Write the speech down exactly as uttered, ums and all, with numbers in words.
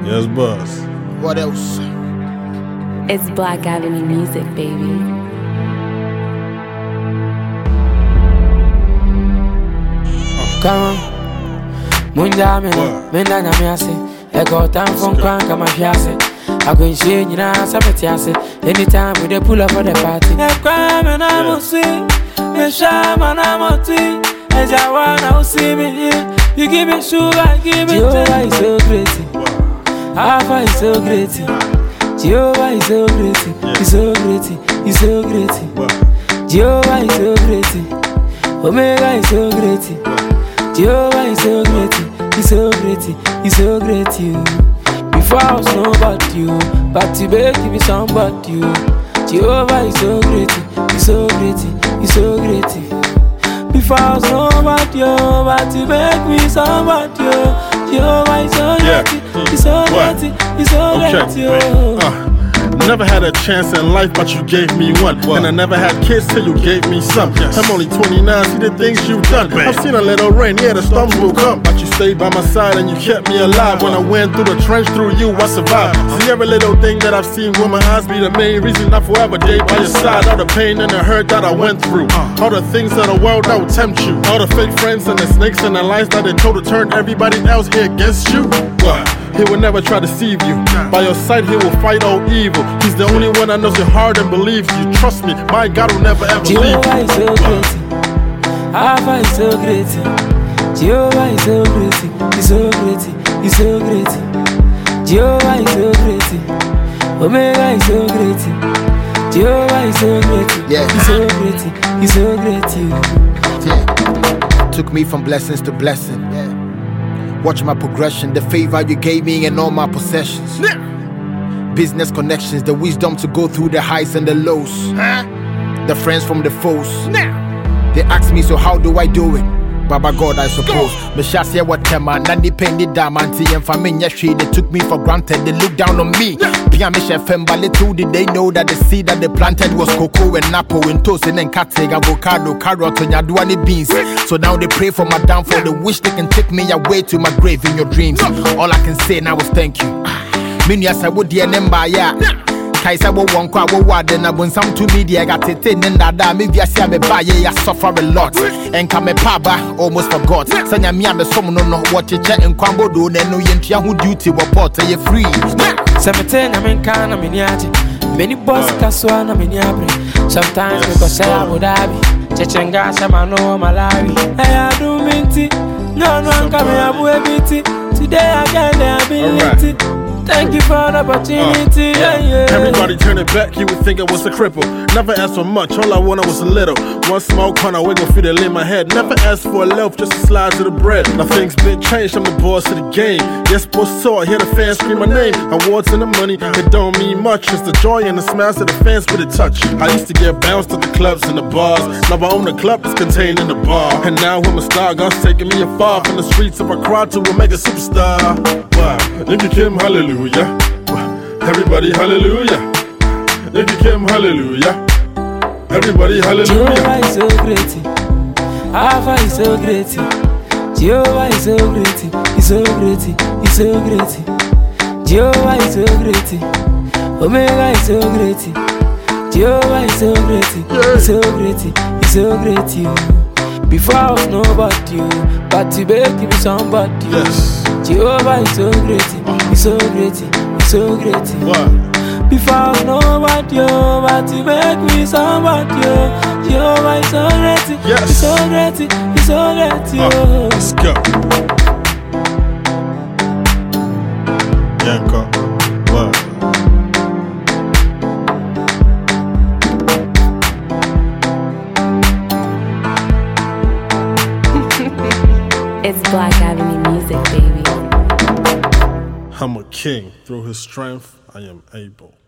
Yes, boss. What else? It's Black Avenue music, baby. Come on, Munda Mena, Menda Namiase, Echo time from Kranka Mafiase. I go in shade, you know, Sabatiase. Anytime we they pull up for the party. A crime and I will see, a sham and I will see. As I wanna see me here, you give me sugar, give me Jehovah is so great. Alpha is so great. Jehovah is so great. He's so great. He's so great. Jehovah is so great. Omega is so great. Jehovah is so great, he's so great, he's so great, you. Before I was nobody, you, but today give me somebody, you. Jehovah is so great, he's so great, he's so great. Before I was nobody, you, but to make me somebody, you. Jehovah is so great, he's so great, he's so great, you. Never had a chance in life, but you gave me one. What? And I never had kids till you gave me some. Yes. I'm only twenty-nine, see the things you've done. Man. I've seen a little rain, yeah, the storms will come, but you stayed by my side and you kept me alive. When I went through the trench, through you, I survived. See every little thing that I've seen with my eyes be the main reason I forever day by your side. All the pain and the hurt that I went through, all the things of the world that would tempt you, all the fake friends and the snakes and the lies that they told to turn everybody else here against you. What? He will never try to deceive you. By your side, he will fight all evil. He's the only one that knows your heart and believes you. Trust me, my God will never ever leave you. Jehovah is so great. Alpha is so great. Jehovah is so great. He's so great. He's so great. Jehovah is so great. Omega is so great. Jehovah is so great. Yeah. He's so great. He's so great. Yeah. Took me from blessings to blessing. Yeah. Watch my progression, the favor you gave me and all my possessions. Yeah. Business connections, the wisdom to go through the highs and the lows. Huh? The friends from the foes. Yeah. They ask me, so how do I do it? Baba God, I suppose. Me shasi what tema, nani penny damanti and familia she. They took me for granted, they looked down on me. Pia me chef and too, did they know that the seed that they planted was cocoa and apple and toast and then catting avocado, carrot and yaduani beans. So now they pray for my downfall. They wish they can take me away to my grave in your dreams. All I can say now is thank you. Many as I would dear number, yeah. Kaisa wo won kwa wo wade na bonsam to media got it in that me via see me buy ya suffer a lot and come paba almost forgot sanya me am some no no what che en kwambo do na no yentua ho duty report ye free seventeen na men kan na meniaje many boss kaswa na meniabre sometimes me go say Abu Dhabi chechenga sama no Malawi I do minti no no anka me abu ebiti today I get the ability. Thank you for the opportunity. Uh, yeah. Yeah, yeah. Everybody turn it back, you would think I was a cripple. Never asked for much, all I wanted was a little. One small corner, we gon' feel it in my head. Never asked for a loaf, just a slice of the bread. Now things been changed, I'm the boss of the game. Yes, boss saw, I hear the fans scream my name. Awards and the money, it don't mean much. It's the joy and the smiles of the fans with a touch. I used to get bounced at the clubs and the bars. Now I own the club, it's contained in the bar. And now I'm a star, God's taking me afar. From the streets of Accra to a mega superstar. Wow, if you came, hallelujah. Everybody hallelujah. If you came hallelujah. Everybody hallelujah. Jehovah is so great. Alpha is so great. Jehovah is so great. He's so great. He's so great. Jehovah is so great. Omega is so great. Jehovah is so great. He's so great. He's so great. You. Before I was nobody, you, but today give me somebody. Yes. Jehovah is so great. He's so great. He's so great. What? Before I was nobody, but to make me somebody. Jehovah is so great. Yes. He's so great. He's so great. Uh, let's go. Yanko. What? It's Black Avenue music, baby. I'm a king. Through his strength, I am able.